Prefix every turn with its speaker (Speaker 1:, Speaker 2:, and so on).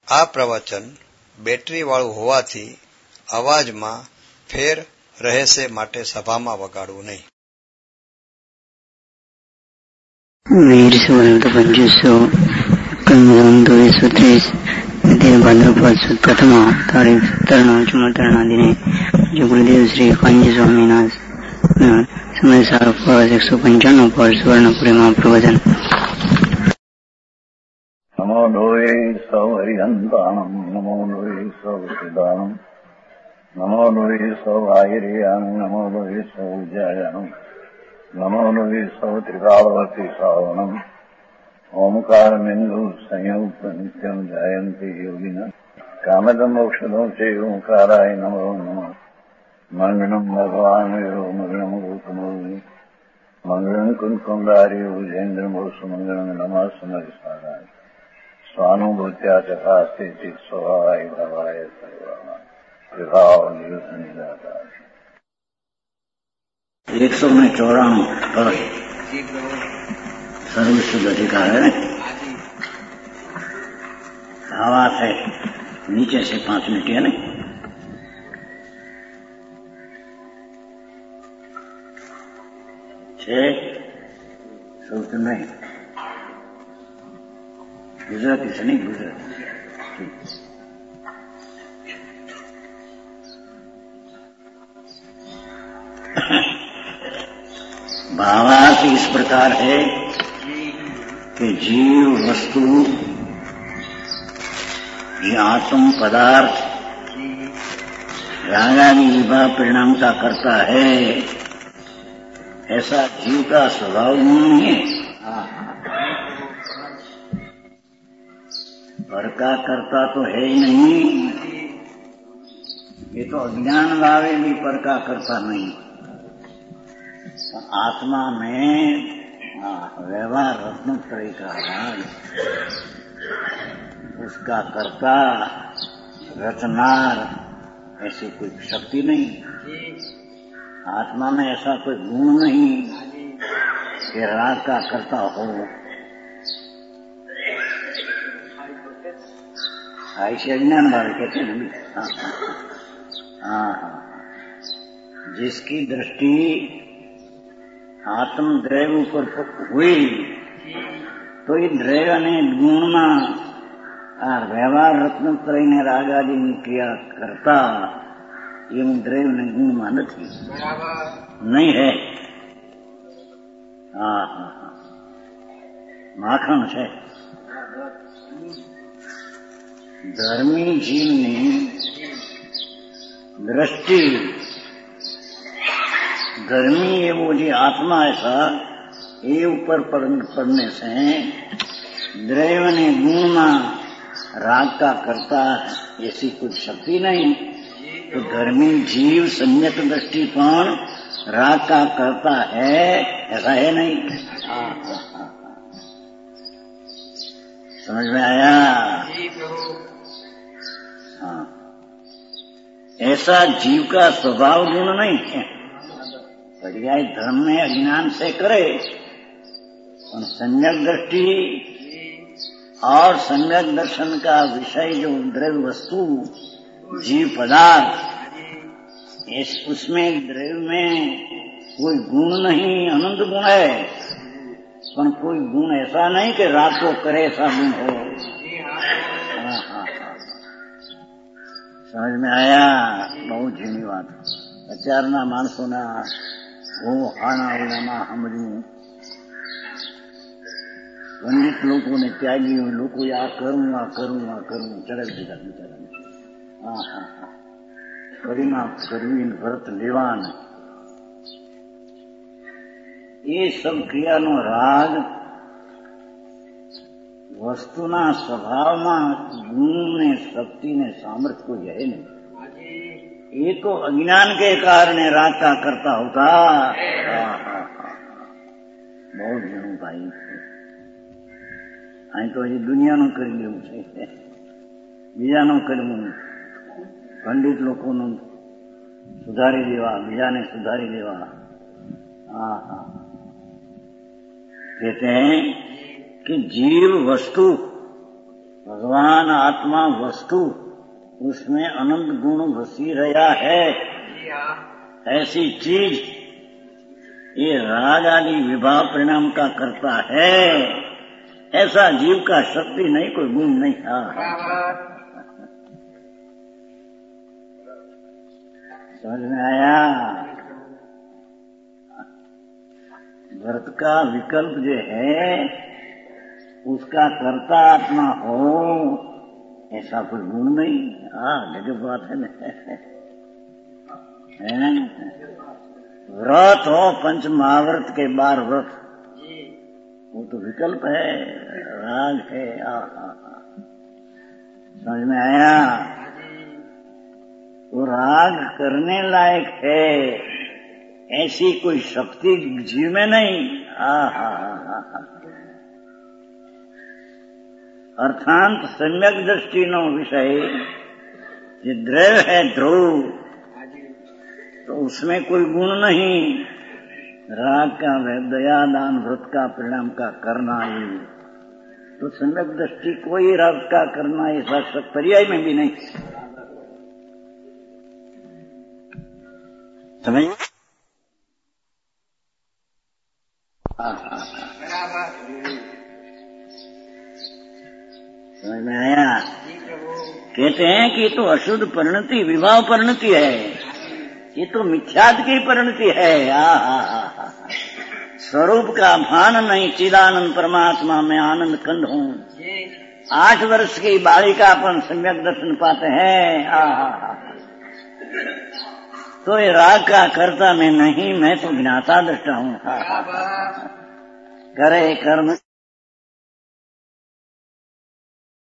Speaker 1: આ પ્રવચન બેટરી વાળું હોવાથી અવાજમાં ફેર રહેશે માટે સભામાં વગાડવું નહીં.
Speaker 2: વીર 16-25 કલમ 230 વિદ્યા ભાદ્રપદ સુદ પ્રથમા તારીખ 17/4 દિને જો ગુરુદેવ શ્રી કાંજી સ્વામીના સમય સારો વર્ષ 195 પર સુવર્ણપુરીમાં પ્રવચન.
Speaker 3: નમો લોહે સૌ હરિહંતાણમ નમો લોહે સૌ સિદ્ધાણમ નમો લોહે સૌ આયર્યાણ નમો લોહે સૌ જયાણમ નમો લોહે સૌ ત્રિકાળવતી શ્રાવણમ ઓમકાર બિંદુ સંયુક્ત નિત્યમ જયંતી યોગિના કામદમોક્ષદો છે ઓંકારાય નમો નમઃ. મંગળમ ભગવાન મંગળમ ગૌતમોર્મિ મંગળમ કુંકુંડારી ઉજેન્દ્રમોષ મંગળમ નમઃ સમરિસારાય સ્વાનુભૂત્યા ચકાસ્તે ચિત સ્વભાવાય ભવાય સર્વાય વિભાવ નિદાતા.
Speaker 2: 194 सर्वशुद्ध अधिकार है. हवा से नीचे से 5 मिनट है ना. सोचते नहीं गुजराती से नहीं गुजराती भावार्थ इस प्रकार है कि जीव वस्तु ये आत्म पदार्थ रागादि विभाग परिणाम का करता है. ऐसा जीव का स्वभाव नहीं है. पर का करता तो है ही नहीं. ये तो अज्ञान भावे भी पर का करता नहीं. आत्मा में व्यवहार रत्नत्रय का राग, उसका कर्ता रचनार ऐसी कोई शक्ति नहीं. आत्मा में ऐसा कोई गुण नहीं कि राग का कर्ता हो. ऐसे अज्ञान वाले कहते हैं. हाँ, जिसकी दृष्टि आत्मद्रैव ऊपर हुई तो ये ड्रैव ने गुणમાં વ્યવહાર રત્નત્રય ને રાગ આદિની ક્રિયા કરતા એવું દ્રૈવ ને ગુણમાં નથી. નહીં હે. હા હા હા, માખણ છે. ધર્મી જીવની दृष्टि गर्मी है वो जी आत्मा ऐसा ये ऊपर पड़ने से द्रैव ने गुण राग का करता ऐसी कुछ शक्ति नहीं. तो धर्मी जीव सम्यक दृष्टिकोण राग का करता है ऐसा है नहीं. समझ में आया? हाँ, ऐसा जीव का स्वभाव गुण नहीं है. पर्याय धर्म में अज्ञान से करे और सम्यक दृष्टि और सम्यक दर्शन का विषय जो द्रव्य वस्तु जीव पदार्थ उसमें द्रव्य में कोई गुण नहीं, अनंत गुण है. पर कोई गुण ऐसा नहीं कि राग को करे ऐसा गुण हो. समझ में आया? बहुत झीणी बात. અત્યારના માણસોના હું આણાવડામાં સમજવું. પંડિત લોકોને ત્યાગી લોકોએ આ કરવું ચડાવી દીધા બિચારાને. પરિમાપ કરવી વ્રત લેવાના એ સબ ક્રિયાનો રાગ વસ્તુના સ્વભાવમાં ગુણ ને શક્તિ ने सामर्थ्य को है नहीं. ये तो अज्ञान के कारण राग का करता होता. बहुत ઘણું ભાઈ અહીં તો હજી દુનિયાનું કરી લેવું છે, બીજાનું કરવું. પંડિત લોકોનું સુધારી દેવા, બીજાને સુધારી દેવા. कहते हैं कि जीव वस्तु भगवान आत्मा वस्तु उसमें अनंत गुण बसी रहा है। ऐसी चीज ये राग आदि विभाव परिणाम का करता है। ऐसा जीव का शक्ति नहीं, कोई गुण नहीं था। समझ में आया? व्रत का विकल्प जो है उसका कर्ता आत्मा हो, ऐसा कोई गुण नहीं। गजब बात है ना। व्रत हो पंच महाव्रत के 12 व्रत, वो तो विकल्प है, राग है। समझ में आया? वो राग करने लायक है, ऐसी कोई शक्ति जीव में नहीं। अर्थात सम्यक दृष्टि नो विषय ये द्रव्य है, ध्रुव, तो उसमें कोई गुण नहीं। राग का दया दान व्रत का परिणाम का करना ही, तो सम्यक दृष्टि कोई राग का करना ऐसा पर्याय में भी नहीं। समझ में आया? कहते हैं कि ये तो अशुद्ध परिणति, विभाव परिणति है, ये तो मिथ्यात्व की परिणति है। स्वरूप का भान नहीं, चिदानंद परमात्मा में आनंद कंद हूँ। 8 वर्ष की बालिका अपन सम्यक दर्शन पाते हैं। तो ये राग का कर्ता मैं नहीं, मैं तो ज्ञाता दृष्टा हूँ। करे कर्म